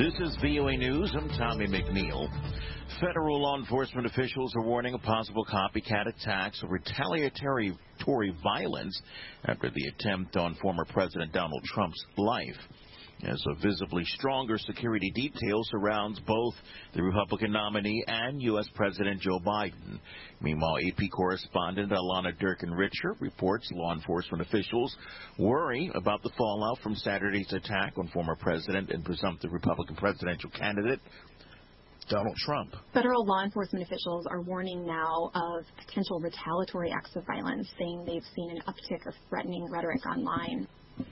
This is VOA News. I'm Tommy McNeil. Federal law enforcement officials are warning of possible copycat attacks or retaliatory violence after the attempt on former President Donald Trump's life, as a visibly stronger security detail surrounds both the Republican nominee and U.S. President Joe Biden. Meanwhile, AP correspondent Alana Durkin-Richer reports law enforcement officials worry about the fallout from Saturday's attack on former President and presumptive Republican presidential candidate Donald Trump. Federal law enforcement officials are warning now of potential retaliatory acts of violence, saying they've seen an uptick of threatening rhetoric online.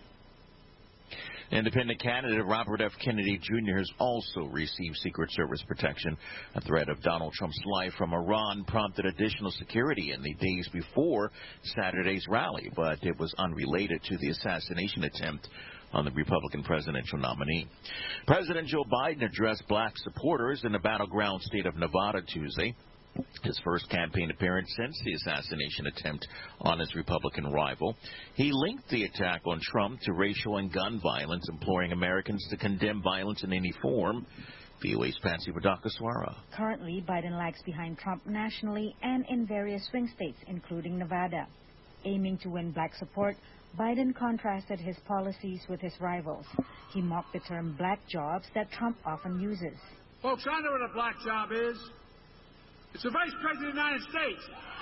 Independent candidate Robert F. Kennedy Jr. has also received Secret Service protection. A threat of Donald Trump's life from Iran prompted additional security in the days before Saturday's rally, but it was unrelated to the assassination attempt on the Republican presidential nominee. President Joe Biden addressed black supporters in the battleground state of Nevada Tuesday, his first campaign appearance since the assassination attempt on his Republican rival. He linked the attack on Trump to racial and gun violence, imploring Americans to condemn violence in any form. VOA's Patsy Wadakaswara. Currently, Biden lags behind Trump nationally and in various swing states, including Nevada. Aiming to win black support, Biden contrasted his policies with his rivals. He mocked the term black jobs that Trump often uses. Folks, I know what a black job is. It's the Vice President of the United States.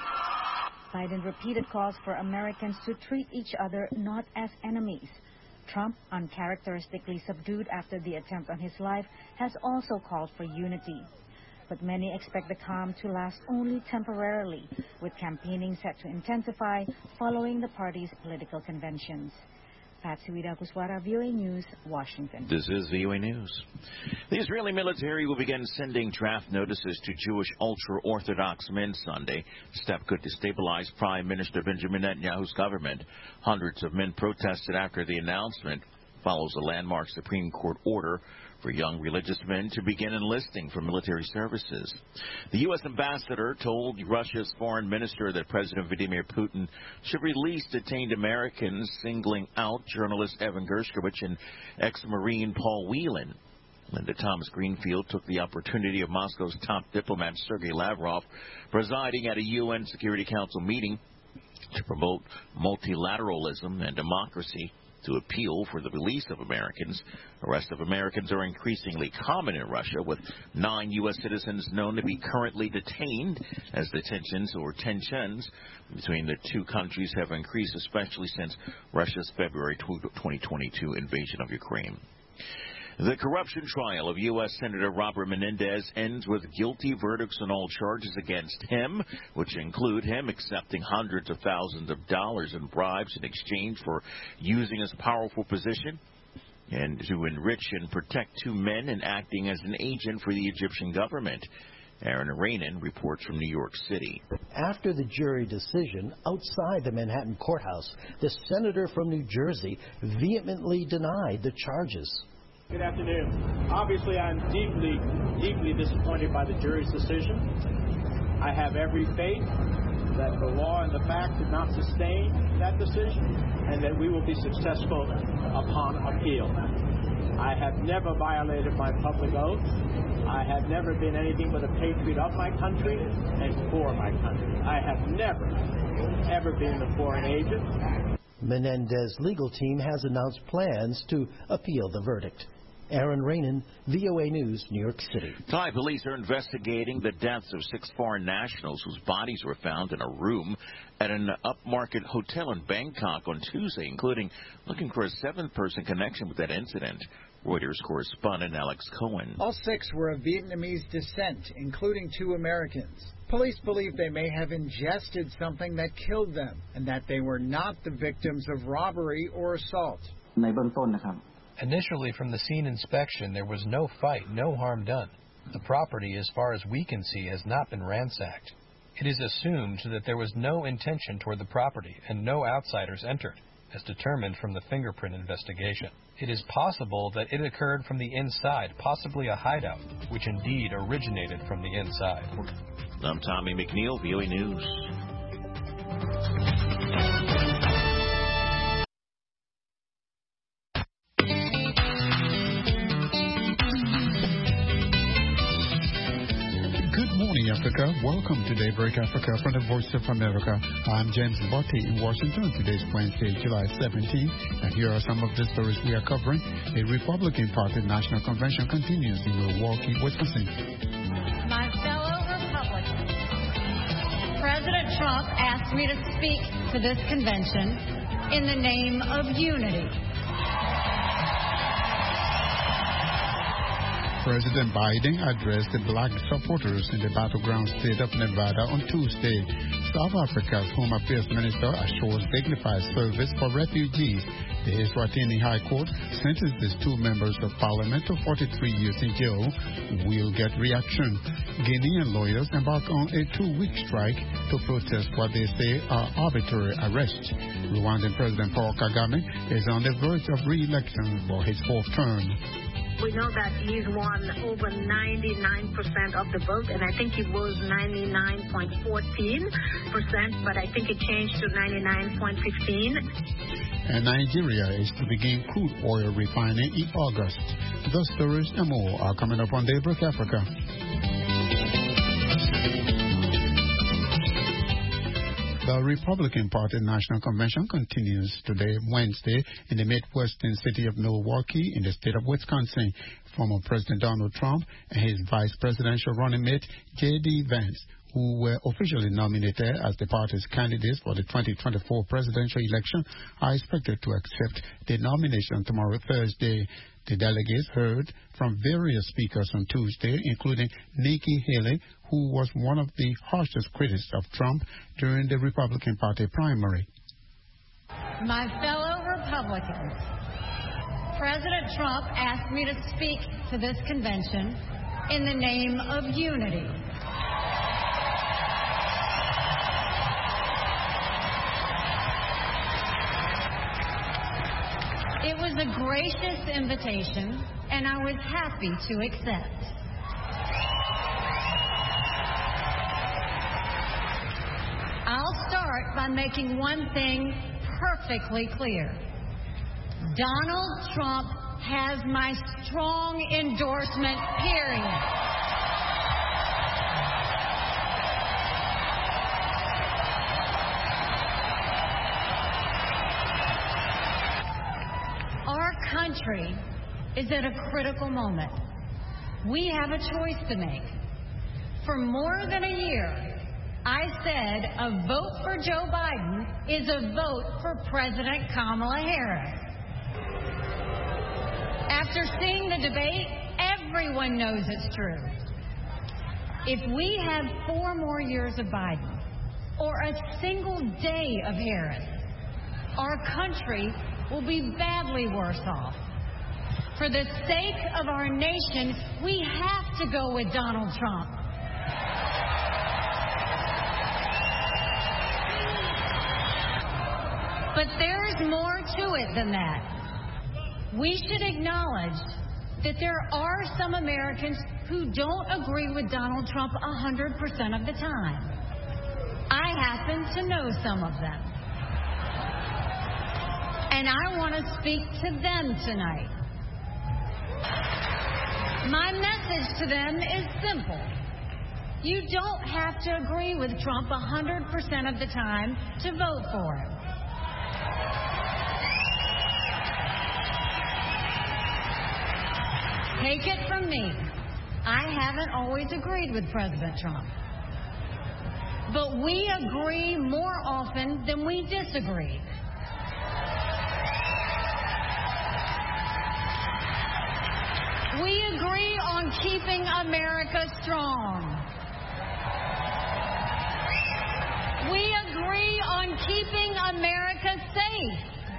Biden repeated calls for Americans to treat each other not as enemies. Trump, uncharacteristically subdued after the attempt on his life, has also called for unity. But many expect the calm to last only temporarily, with campaigning set to intensify following the party's political conventions. Patsy Wadakaswara, VOA News, Washington. This is VOA News. The Israeli military will begin sending draft notices to Jewish ultra-Orthodox men Sunday. Step could destabilize Prime Minister Benjamin Netanyahu's government. Hundreds of men protested after the announcement. Follows a landmark Supreme Court order for young religious men to begin enlisting for military services. The U.S. ambassador told Russia's foreign minister that President Vladimir Putin should release detained Americans, singling out journalist Evan Gershkovich and ex-Marine Paul Whelan. Linda Thomas Greenfield took the opportunity of Moscow's top diplomat Sergei Lavrov presiding at a UN Security Council meeting to promote multilateralism and democracy to appeal for the release of Americans. Arrests of Americans are increasingly common in Russia, with 9 U.S. citizens known to be currently detained, as the tensions between the two countries have increased, especially since Russia's February 2022 invasion of Ukraine. The corruption trial of U.S. Senator Robert Menendez ends with guilty verdicts on all charges against him, which include him accepting hundreds of thousands of dollars in bribes in exchange for using his powerful position and to enrich and protect 2 men and acting as an agent for the Egyptian government. Aaron Rainin reports from New York City. After the jury decision outside the Manhattan courthouse, the senator from New Jersey vehemently denied the charges. Good afternoon. Obviously, I'm deeply, deeply disappointed by the jury's decision. I have every faith that the law and the fact did not sustain that decision and that we will be successful upon appeal. I have never violated my public oath. I have never been anything but a patriot of my country and for my country. I have never, ever been a foreign agent. Menendez's legal team has announced plans to appeal the verdict. Aaron Rainin, VOA News, New York City. Thai police are investigating the deaths of 6 foreign nationals whose bodies were found in a room at an upmarket hotel in Bangkok on Tuesday, including looking for a 7th-person connection with that incident. Reuters correspondent Alex Cohen. All 6 were of Vietnamese descent, including 2 Americans. Police believe they may have ingested something that killed them and that they were not the victims of robbery or assault. Initially, from the scene inspection, there was no fight, no harm done. The property, as far as we can see, has not been ransacked. It is assumed that there was no intention toward the property and no outsiders entered, as determined from the fingerprint investigation. It is possible that it occurred from the inside, possibly a hideout, which indeed originated from the inside. I'm Tommy McNeil, VOA News. Africa. Welcome to Daybreak Africa from the Voice of America. I'm James Botti in Washington. Today's Wednesday, July 17th, and here are some of the stories we are covering. A Republican Party National Convention continues in Milwaukee, Wisconsin. My fellow Republicans, President Trump asked me to speak to this convention in the name of unity. President Biden addressed the black supporters in the battleground state of Nevada on Tuesday. South Africa's Home Affairs Minister assures dignified service for refugees. The Eswatini High Court sentenced two members of parliament to 43 years in jail. Will get reaction. Guinean lawyers embark on a 2-week strike to protest what they say are arbitrary arrests. Rwandan President Paul Kagame is on the verge of re-election for his 4th term. We know that he's won over 99% of the vote, and I think it was 99.14%, but I think it changed to 99.15%. And Nigeria is to begin crude oil refining in August. The stories and more are coming up on Daybreak Africa. The Republican Party National Convention continues today, Wednesday, in the Midwestern city of Milwaukee in the state of Wisconsin. Former President Donald Trump and his vice presidential running mate, J.D. Vance, who were officially nominated as the party's candidates for the 2024 presidential election, are expected to accept the nomination tomorrow, Thursday. The delegates heard from various speakers on Tuesday, including Nikki Haley, who was one of the harshest critics of Trump during the Republican Party primary. My fellow Republicans, President Trump asked me to speak to this convention in the name of unity. It was a gracious invitation, and I was happy to accept. I'll start by making one thing perfectly clear. Donald Trump has my strong endorsement, period. Our country is at a critical moment. We have a choice to make. For more than a year, I said a vote for Joe Biden is a vote for President Kamala Harris. After seeing the debate, everyone knows it's true. If we have 4 more years of Biden or a single day of Harris, our country will be badly worse off. For the sake of our nation, we have to go with Donald Trump. But there is more to it than that. We should acknowledge that there are some Americans who don't agree with Donald Trump 100% of the time. I happen to know some of them. And I want to speak to them tonight. My message to them is simple. You don't have to agree with Trump 100% of the time to vote for him. Take it from me, I haven't always agreed with President Trump. But we agree more often than we disagree. We agree on keeping America strong. We agree on keeping America safe.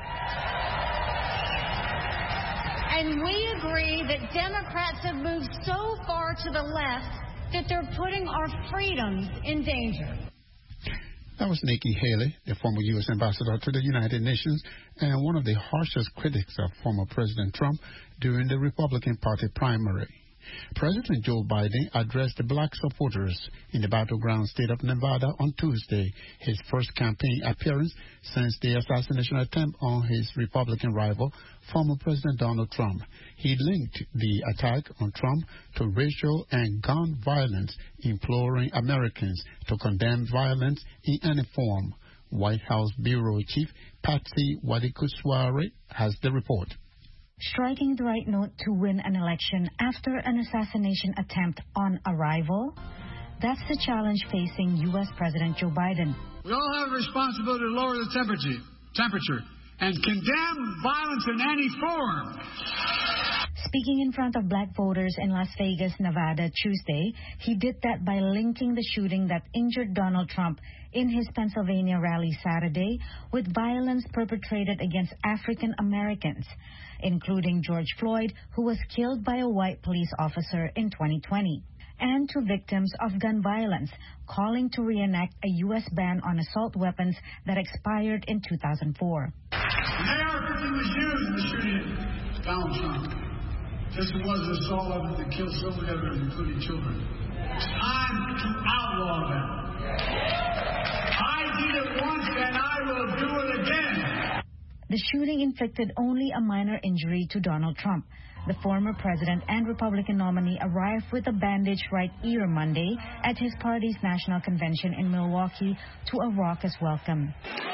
And we agree that Democrats have moved so far to the left that they're putting our freedoms in danger. That was Nikki Haley, the former U.S. ambassador to the United Nations and one of the harshest critics of former President Trump during the Republican Party primary. President Joe Biden addressed the black supporters in the battleground state of Nevada on Tuesday, his first campaign appearance since the assassination attempt on his Republican rival, former President Donald Trump. He linked the attack on Trump to racial and gun violence, imploring Americans to condemn violence in any form. White House Bureau Chief Patsy Widakuswara has the report. Striking the right note to win an election after an assassination attempt on a rival? That's the challenge facing U.S. President Joe Biden. We all have a responsibility to lower the temperature and condemn violence in any form. Speaking in front of black voters in Las Vegas, Nevada, Tuesday, he did that by linking the shooting that injured Donald Trump in his Pennsylvania rally Saturday with violence perpetrated against African Americans, including George Floyd, who was killed by a white police officer in 2020, and to victims of gun violence, calling to reenact a U.S. ban on assault weapons that expired in 2004. The AR-15 was used in the shooting of Donald Trump. This was an assault weapon that killed so many others, including children. It's time to outlaw them. I did it once and I will do it again. The shooting inflicted only a minor injury to Donald Trump. The former president and Republican nominee arrived with a bandaged right ear Monday at his party's national convention in Milwaukee to a raucous welcome.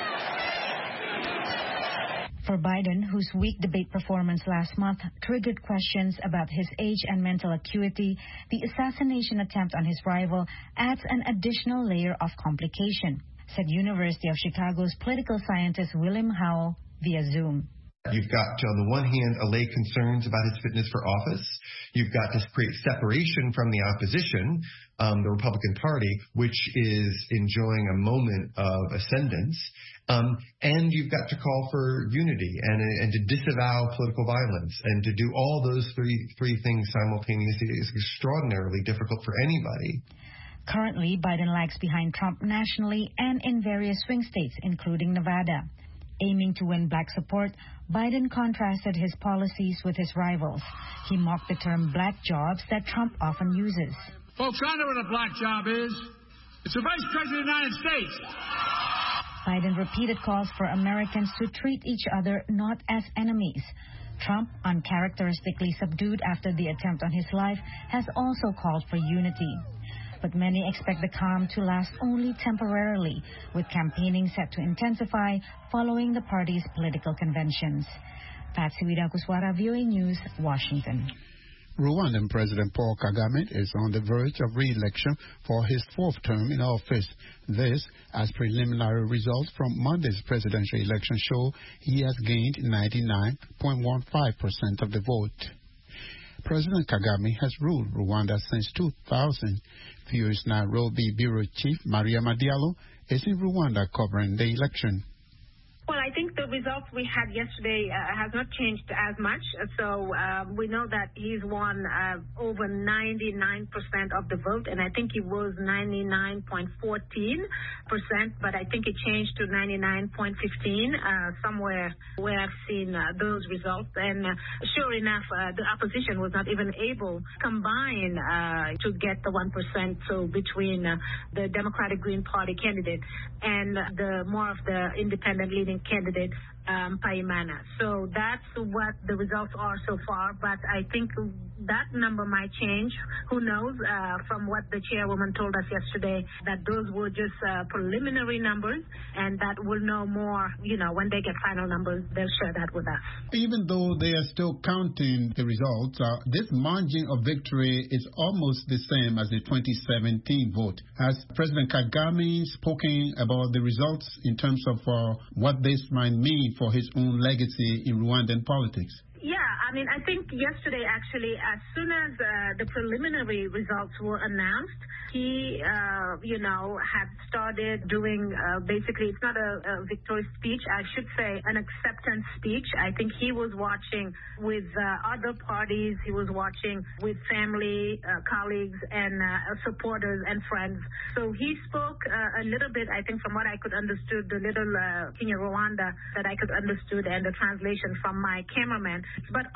For Biden, whose weak debate performance last month triggered questions about his age and mental acuity, the assassination attempt on his rival adds an additional layer of complication, said University of Chicago's political scientist William Howell via Zoom. You've got, on the one hand, allay concerns about his fitness for office. You've got to create separation from the opposition, the Republican Party, which is enjoying a moment of ascendance. And you've got to call for unity and to disavow political violence. And to do all those three things simultaneously is extraordinarily difficult for anybody. Currently, Biden lags behind Trump nationally and in various swing states, including Nevada. Aiming to win black support, Biden contrasted his policies with his rivals. He mocked the term black jobs that Trump often uses. Folks, I know what a black job is. It's the Vice President of the United States. Biden repeated calls for Americans to treat each other not as enemies. Trump, uncharacteristically subdued after the attempt on his life, has also called for unity. But many expect the calm to last only temporarily, with campaigning set to intensify following the party's political conventions. Patsy Widakuswara, VOA News, Washington. Rwandan President Paul Kagame is on the verge of re-election for his fourth term in office. This, as preliminary results from Monday's presidential election show, he has gained 99.15% of the vote. President Kagame has ruled Rwanda since 2000. VOA's Nairobi Bureau Chief Maria Madiallo is in Rwanda covering the election. Well, I think the results we had yesterday has not changed as much. So we know that he's won over 99% of the vote, and I think he was 99.14%, but I think it changed to 99.15 somewhere where I've seen those results. And sure enough, the opposition was not even able to combine to get the 1%, so between the Democratic Green Party candidate and the more of the independent leading candidate, Paimana. So that's what the results are so far, but I think that number might change. Who knows? From what the chairwoman told us yesterday, that those were just preliminary numbers, and that we'll know more, when they get final numbers, they'll share that with us. Even though they are still counting the results, this margin of victory is almost the same as the 2017 vote. Has President Kagame spoken about the results in terms of what this might mean for his own legacy in Rwandan politics? Yeah, I think yesterday, actually, as soon as the preliminary results were announced, he, had started doing, basically, it's not a victory speech, I should say an acceptance speech. I think he was watching with other parties. He was watching with family, colleagues, and supporters and friends. So he spoke a little bit, I think, from what I could understood, the little Kenya Rwanda that I could understood, and the translation from my cameraman. But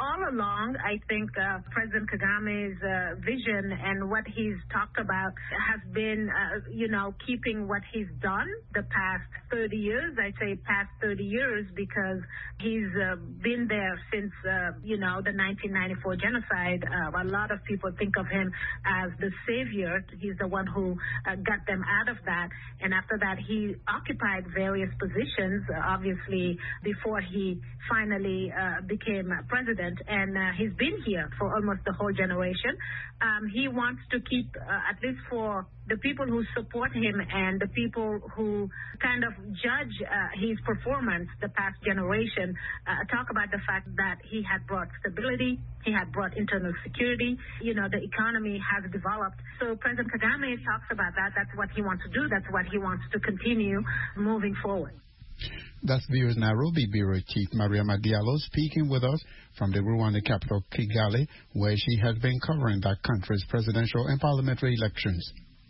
all along, I think President Kagame's vision and what he's talked about has been, keeping what he's done the past 30 years. I say past 30 years because he's been there since, the 1994 genocide. A lot of people think of him as the savior. He's the one who got them out of that. And after that, he occupied various positions, obviously, before he finally became president. And he's been here for almost the whole generation. He wants to keep, at least for the people who support him and the people who kind of judge his performance the past generation, talk about the fact that he had brought stability, he had brought internal security, the economy has developed. So President Kagame talks about that. That's what he wants to do. That's what he wants to continue moving forward. That's VOA's Nairobi Bureau Chief Mariama Diallo speaking with us from the Rwanda capital, Kigali, where she has been covering that country's presidential and parliamentary elections.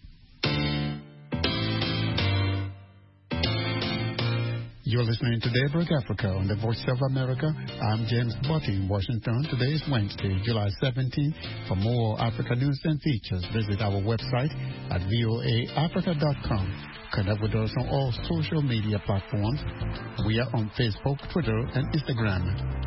You're listening to Daybreak Africa on the Voice of America. I'm James Botti in Washington. Today is Wednesday, July 17th. For more Africa news and features, visit our website at voaafrica.com. Connect with us on all social media platforms. We are on Facebook, Twitter, and Instagram.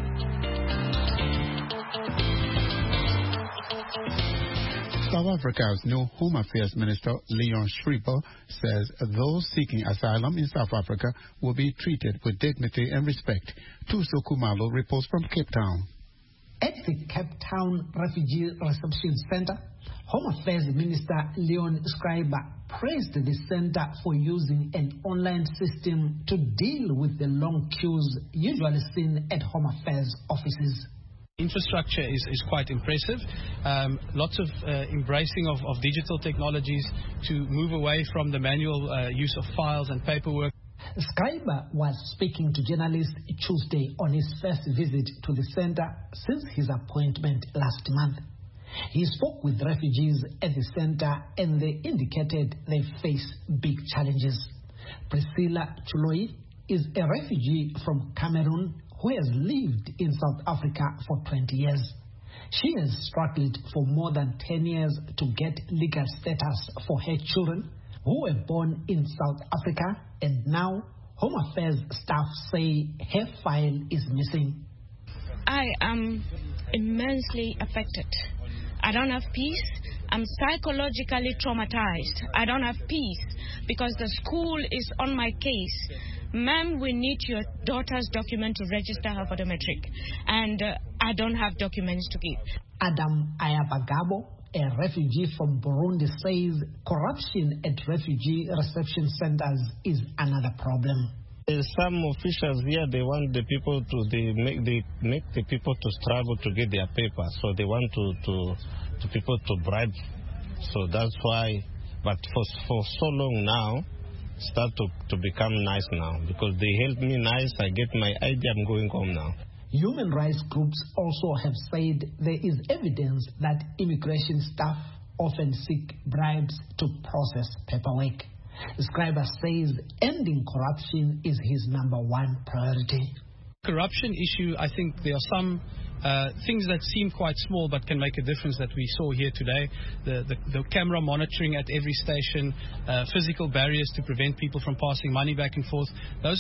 South Africa's new Home Affairs Minister, Leon Schreiber, says those seeking asylum in South Africa will be treated with dignity and respect. Tuso Kumalo reports from Cape Town. At the Cape Town Refugee Reception Center, Home Affairs Minister Leon Schreiber praised the center for using an online system to deal with the long queues usually seen at Home Affairs offices. Infrastructure is quite impressive. Lots of embracing of digital technologies to move away from the manual use of files and paperwork. Schreiber was speaking to journalists Tuesday on his first visit to the center since his appointment last month. He spoke with refugees at the center and they indicated they face big challenges. Priscilla Chuloi is a refugee from Cameroon who has lived in South Africa for 20 years. She has struggled for more than 10 years to get legal status for her children who were born in South Africa, and now Home Affairs staff say her file is missing. I am immensely affected. I don't have peace. I'm psychologically traumatized. I don't have peace because the school is on my case. Ma'am, we need your daughter's document to register her for the matric. And I don't have documents to give. Adam Ayabagabo, a refugee from Burundi, says corruption at refugee reception centers is another problem. Some officials here, they want the people to make the people to struggle to get their paper. So they want to people to bribe. So that's why. But for so long now, start to become nice now because they help me nice. I get my ID. I'm going home now. Human rights groups also have said there is evidence that immigration staff often seek bribes to process paperwork. Schreiber says ending corruption is his #1 priority. Corruption issue, I think there are some things that seem quite small but can make a difference that we saw here today. The camera monitoring at every station, physical barriers to prevent people from passing money back and forth. Those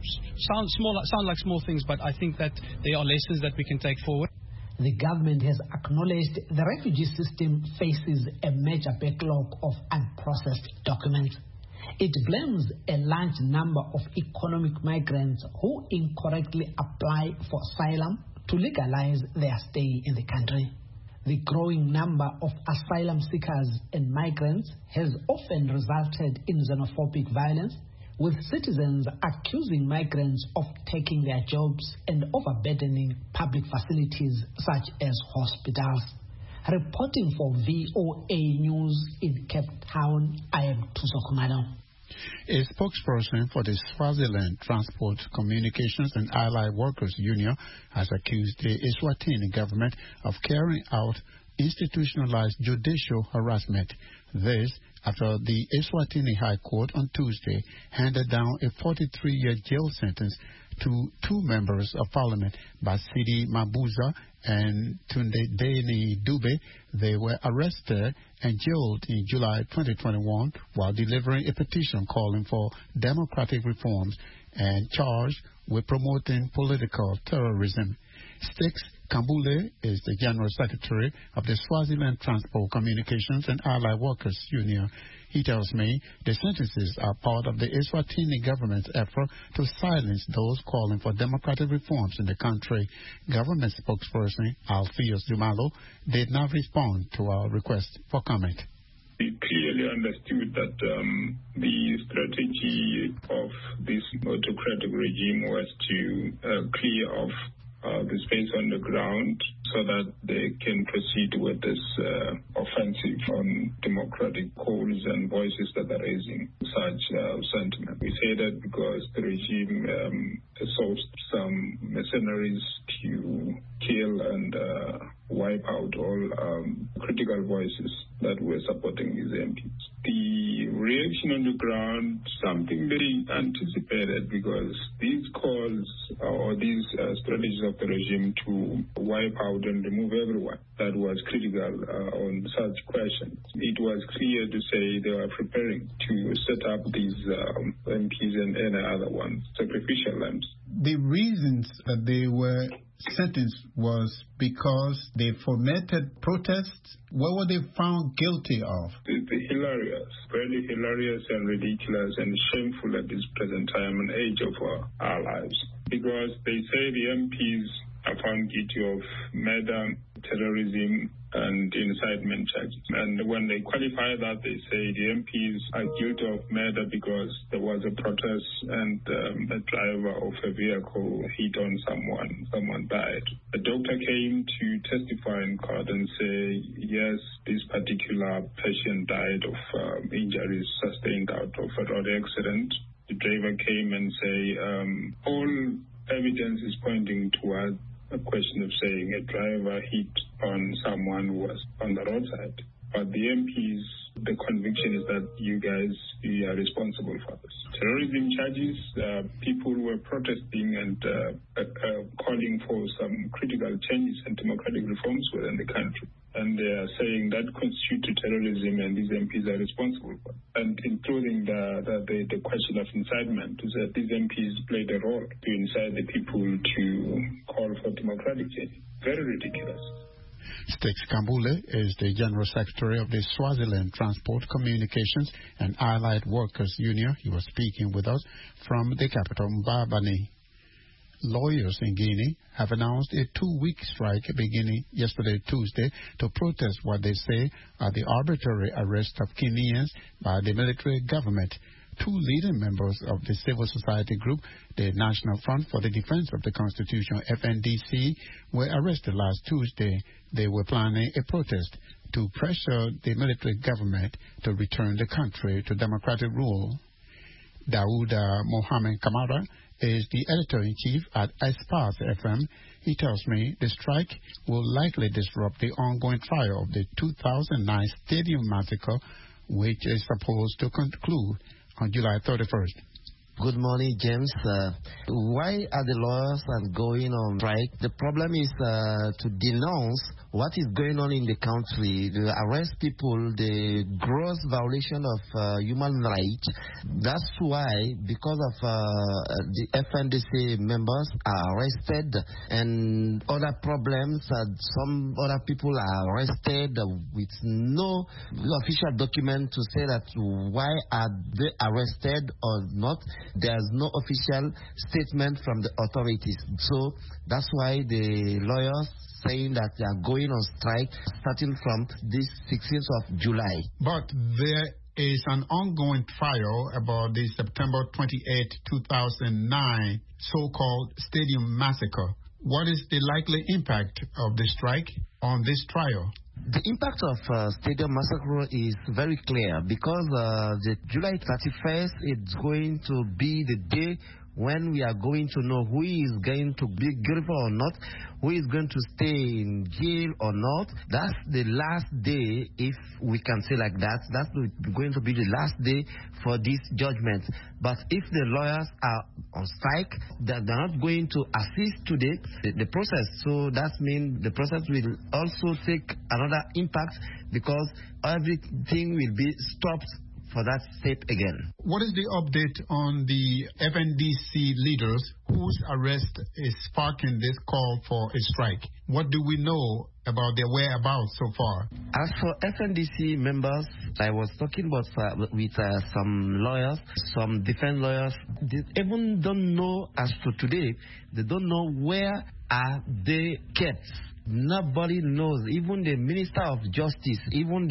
sound like small things, but I think that there are lessons that we can take forward. The government has acknowledged the refugee system faces a major backlog of unprocessed documents. It blames a large number of economic migrants who incorrectly apply for asylum to legalize their stay in the country. The growing number of asylum seekers and migrants has often resulted in xenophobic violence, with citizens accusing migrants of taking their jobs and overburdening public facilities such as hospitals. Reporting for VOA News in Cape Town, I am Tuso Kumalo. A spokesperson for the Swaziland Transport, Communications and Allied Workers Union has accused the Eswatini government of carrying out institutionalized judicial harassment. This after the Eswatini High Court on Tuesday handed down a 43-year jail sentence to two members of parliament, Basidi Mabuza and Tunde Deni Dube. They were arrested and jailed in July 2021 while delivering a petition calling for democratic reforms and charged with promoting political terrorism. Sticks Kambule is the General Secretary of the Swaziland Transport, Communications and Allied Workers Union. He tells me the sentences are part of the Eswatini government's effort to silence those calling for democratic reforms in the country. Government spokesperson Alpheus Jumalo did not respond to our request for comment. We clearly understood that the strategy of this autocratic regime was to clear off the space on the ground so that they can proceed with this offensive on democratic calls and voices that are raising such sentiment. We say that because the regime sourced some mercenaries to kill and wipe out all critical voices that were supporting these MPs. The reaction on the ground, something very anticipated, because these calls or these strategies of the regime to wipe out and remove everyone that was critical on such questions. It was clear to say they were preparing to set up these MPs and any other ones, sacrificial lambs. The reasons that they were sentenced was because they fomented protests. What were they found guilty of? It's hilarious, very hilarious and ridiculous and shameful at this present time and age of our lives. Because they say the MPs are found guilty of murder, terrorism, and incitement charges. And when they qualify that, they say the MPs are guilty of murder because there was a protest and a driver of a vehicle hit on someone died. A doctor came to testify in court and say, yes, this particular patient died of injuries sustained out of a road accident. The driver came and say, all evidence is pointing toward a question of saying a driver hit on someone who was on the roadside. But the MPs, the conviction is that you are responsible for this. Terrorism charges, people who were protesting and calling for some critical changes and democratic reforms within the country. And they are saying that constitutes terrorism and these MPs are responsible for it. And including the question of incitement, is that these MPs played a role to incite the people to call for democratic change. Very ridiculous. Sticks Kambule is the General Secretary of the Swaziland Transport, Communications and Allied Workers Union. He was speaking with us from the capital, Mbabane. Lawyers in Guinea have announced a 2-week strike beginning yesterday, Tuesday, to protest what they say are the arbitrary arrest of Guineans by the military government. 2 leading members of the civil society group, the National Front for the Defense of the Constitution, FNDC, were arrested last Tuesday. They were planning a protest to pressure the military government to return the country to democratic rule. Daouda Mohamed Kamara is the editor-in-chief at Espace FM. He tells me the strike will likely disrupt the ongoing trial of the 2009 stadium massacre, which is supposed to conclude on July 31st. Good morning, James. Why are the lawyers going on strike? The problem is to denounce what is going on in the country, to arrest people, the gross violation of human rights. That's why, because of the FNDC members are arrested and other problems, some other people are arrested with no official document to say that why are they arrested or not. There's no official statement from the authorities. So that's why the lawyers saying that they are going on strike starting from this 16th of July. But there is an ongoing trial about the September 28, 2009 so-called stadium massacre. What is the likely impact of the strike on this trial? The impact of stadium massacre is very clear because the July 31st is going to be the day when we are going to know who is going to be guilty or not, who is going to stay in jail or not. That's the last day, if we can say like that. That's going to be the last day for this judgment. But if the lawyers are on strike, they're not going to assist to the process. So that means the process will also take another impact, because everything will be stopped for that step again. What is the update on the FNDC leaders whose arrest is sparking this call for a strike? What do we know about their whereabouts so far? As for FNDC members, I was talking about with some lawyers, some defense lawyers. They even don't know, as to today, they don't know where are they kept. Nobody knows, even the Minister of Justice, even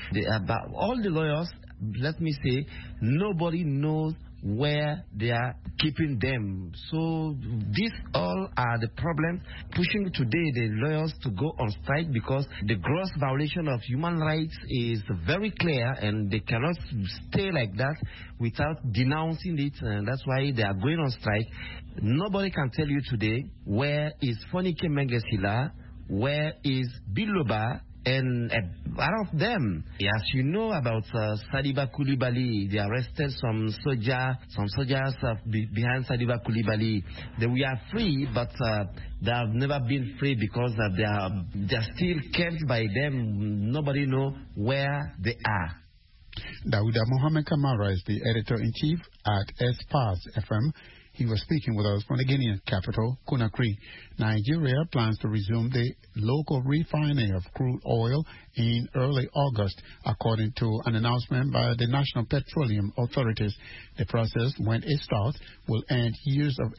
all the lawyers, let me say, nobody knows where they are keeping them. So these all are the problems pushing today the lawyers to go on strike, because the gross violation of human rights is very clear, and they cannot stay like that without denouncing it, and that's why they are going on strike. Nobody can tell you today where is Fonike Mengesila, where is Biloba, and out of them, as you know about Sadiba Coulibaly, they arrested some soldiers behind Sadiba Coulibaly. They were free, but they have never been free because they are still kept by them. Nobody knows where they are. Dawuda Mohammed Kamara is the editor-in-chief at Espas FM. He was speaking with us from the Guinean capital, Conakry. Nigeria plans to resume the local refining of crude oil in early August, according to an announcement by the National Petroleum Authorities. The process, when it starts, will end years of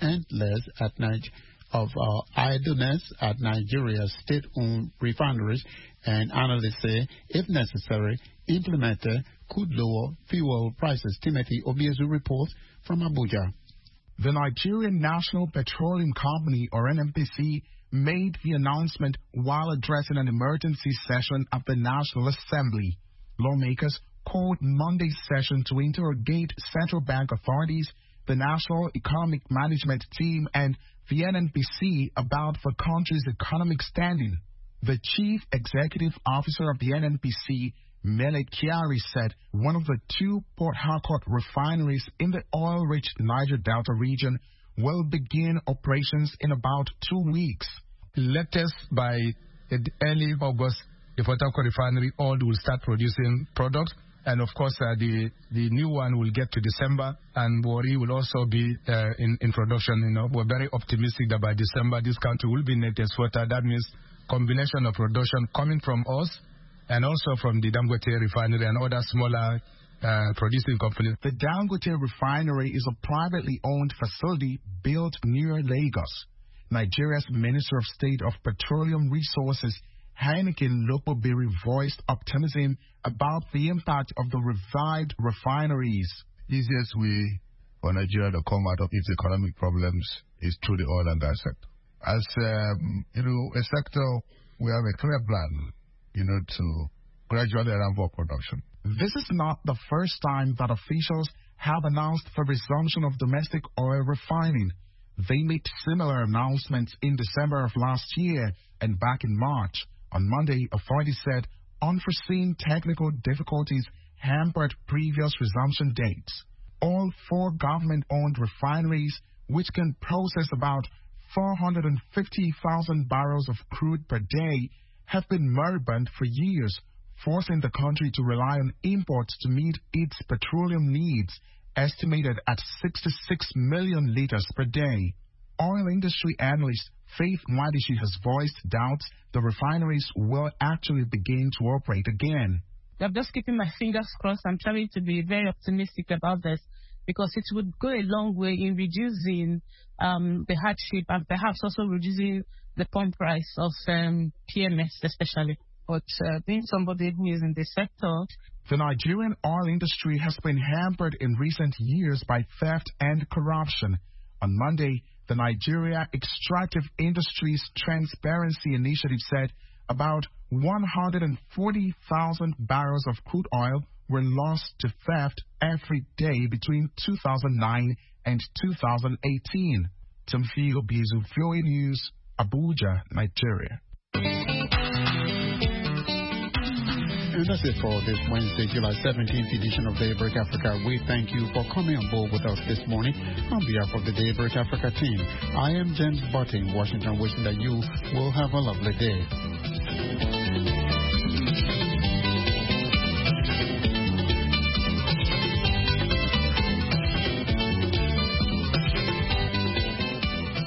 idleness at Nigeria's state-owned refineries, and analysts say, if necessary, implemented, could lower fuel prices. Timothy Obiezu reports from Abuja. The Nigerian National Petroleum Company, or NNPC, made the announcement while addressing an emergency session at the National Assembly. Lawmakers called Monday's session to interrogate central bank authorities, the National Economic Management Team, and the NNPC about the country's economic standing. The chief executive officer of the NNPC, Mele Kyari, said one of the two Port Harcourt refineries in the oil-rich Niger Delta region will begin operations in about 2 weeks. Latest by early August, the Port Harcourt refinery oil will start producing products, and of course the new one will get to December, and Wari will also be in production. You know, we're very optimistic that by December this country will be net exporter. That means combination of production coming from us and also from the Dangote refinery and other smaller producing companies. The Dangote refinery is a privately owned facility built near Lagos. Nigeria's Minister of State of Petroleum Resources, Heineken Lokobiri, voiced optimism about the impact of the revived refineries. Easiest way for Nigeria to come out of its economic problems is through the oil and gas sector. As a sector, we have a clear plan, to gradually ramp up production. This is not the first time that officials have announced the resumption of domestic oil refining. They made similar announcements in December of last year and back in March. On Monday, authorities said unforeseen technical difficulties hampered previous resumption dates. All 4 government-owned refineries, which can process about 450,000 barrels of crude per day, have been moribund for years, forcing the country to rely on imports to meet its petroleum needs, estimated at 66 million liters per day. Oil industry analyst Faith Mwadishi has voiced doubts the refineries will actually begin to operate again. I'm just keeping my fingers crossed. I'm trying to be very optimistic about this, because it would go a long way in reducing the hardship and perhaps also reducing the point price of PMS especially. But being somebody who is in this sector... The Nigerian oil industry has been hampered in recent years by theft and corruption. On Monday, the Nigeria Extractive Industries Transparency Initiative said about 140,000 barrels of crude oil were lost to theft every day between 2009 and 2018. Timfio Bizu, VOA News, Abuja, Nigeria. And that's it for this Wednesday, July 17th edition of Daybreak Africa. We thank you for coming on board with us this morning. On behalf of the Daybreak Africa team, I am James Button, Washington, wishing that you will have a lovely day.